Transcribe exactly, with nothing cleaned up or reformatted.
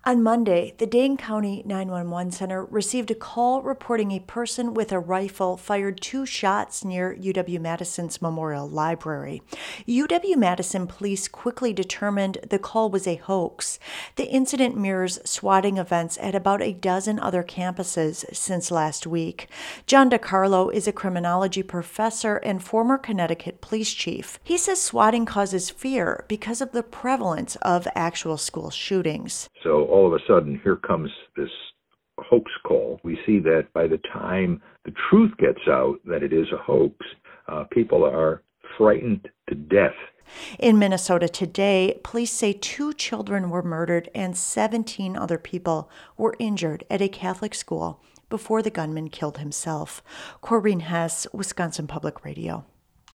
On Monday, the Dane County nine one one Center received a call reporting a person with a rifle fired two shots near U W-Madison's Memorial Library. U W-Madison police quickly determined the call was a hoax. The incident mirrors swatting events at about a dozen other campuses since last week. John DiCarlo is a criminology professor and former Connecticut police chief. He says swatting causes fear because of the prevalence of actual school shootings. So all of a sudden, here comes this hoax call. We see that by the time the truth gets out that it is a hoax, uh, people are frightened to death. In Minnesota today, police say two children were murdered and seventeen other people were injured at a Catholic school before the gunman killed himself. Corinne Hess, Wisconsin Public Radio.